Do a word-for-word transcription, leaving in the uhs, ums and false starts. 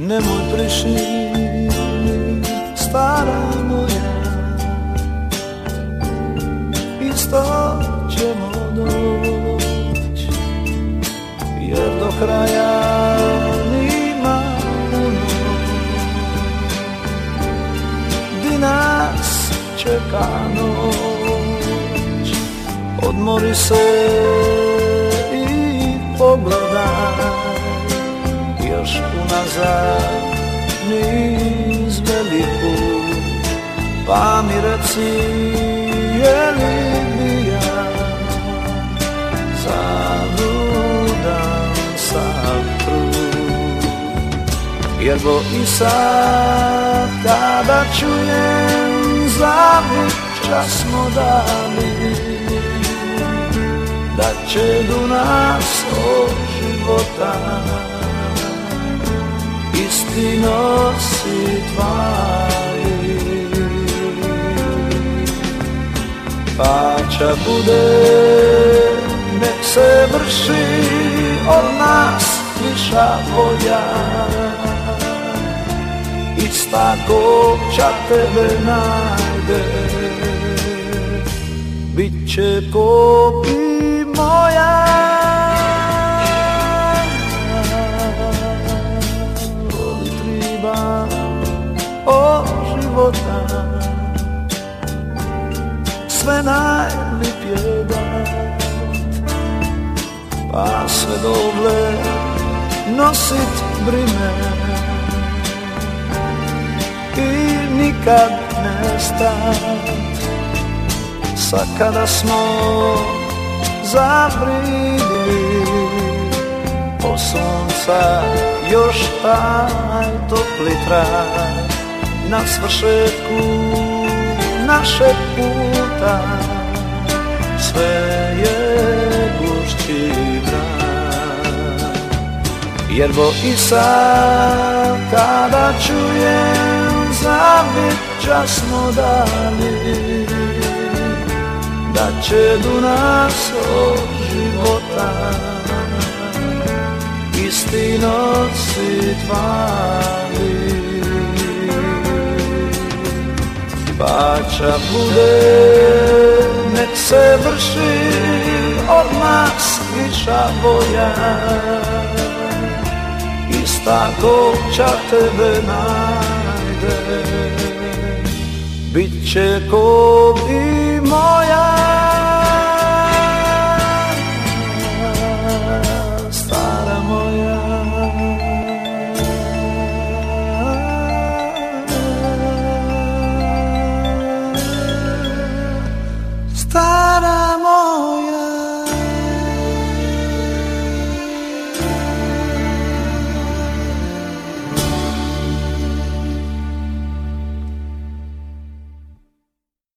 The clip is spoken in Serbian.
nemoj priši, stara moja, isto ćemo doći, jer do kraja nima puno, di nas čeka noć. Odmori se i pogledaj još unazad niz veliku, pa mi reci je li bi ja zaludan sav trud. Jer bo i sad kada čujem zavit čas smo dali, da će do nas od života isti nosi tvari. Pa ča bude, nek se vrši od nas viša volja, ista ko ča tebe najde, bit će ko bi moja. Voli triba od života sve najlipje dat, pa sve doble nosit brime i nikad ne stat. Sad kada smo zabridili po sunca još taj topli trak, na svršetku našeg puta sve je gušći mrak. Jer bo i sad kada čujem zavit čas smo dali, da će do nas od života isti nosi tvari. Pa ča bude, nek se vrši od nas viša volja, ista ko ča tebe najde, bit će ko bi moja.